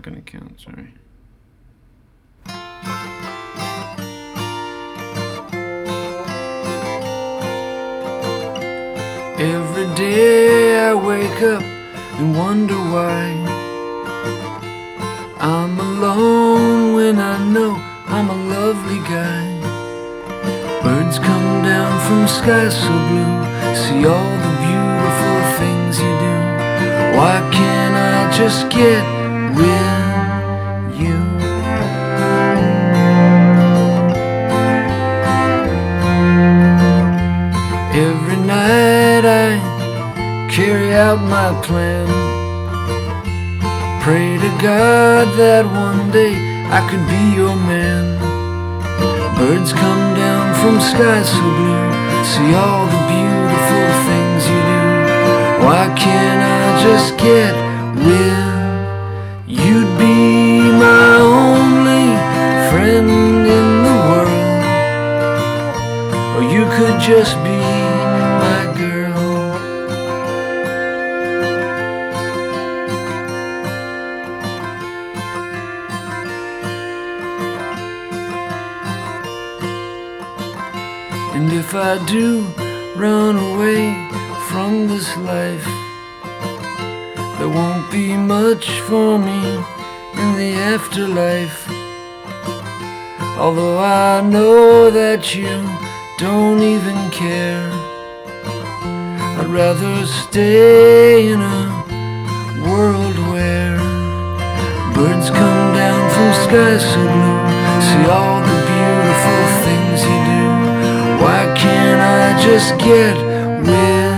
not gonna count, sorry. Every day I wake up and wonder why I'm alone when I know I'm a lovely guy. Birds come down from skies so blue, see all the beautiful things you do. Why can't I just get with you? Every night I carry out my plan, pray to God that one day I could be your man. Birds come down from skies so blue, see all the beautiful things you do. Why can't I just get with? You'd be my only friend in the world, or you could just be my girl. And if I do run away from this life, there won't be much for me in the afterlife. Although I know that you don't even care, I'd rather stay in a world where birds come down from skies so blue, see all the beautiful things you do. Why can't I just get with